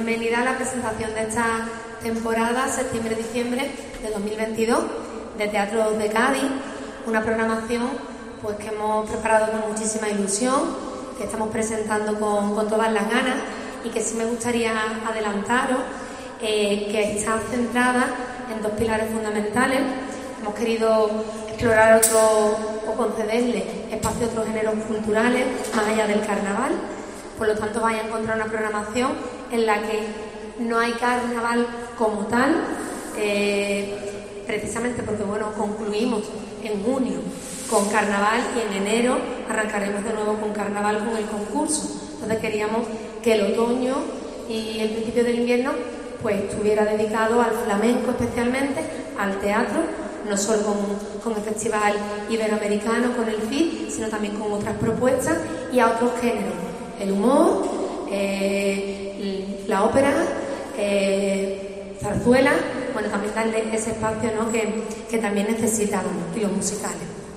bienvenida a la presentación de esta temporada septiembre-diciembre de 2022 de Teatro de Cádiz, una programación pues que hemos preparado con muchísima ilusión, que estamos presentando con todas las ganas y que sí me gustaría adelantaros que está centrada en dos pilares fundamentales. Hemos querido explorar o concederle espacio a otros géneros culturales más allá del carnaval. Por lo tanto, vais a encontrar una programación en la que no hay carnaval como tal, precisamente porque concluimos en junio con carnaval y en enero arrancaremos de nuevo con carnaval con el concurso. Entonces queríamos que el otoño y el principio del invierno pues estuviera dedicado al flamenco, especialmente al teatro, no solo con el Festival Iberoamericano, con el FIT, sino también con otras propuestas y a otros géneros, el humor, la ópera, zarzuela, también darle ese espacio, ¿no?, que también necesitamos, y los musicales.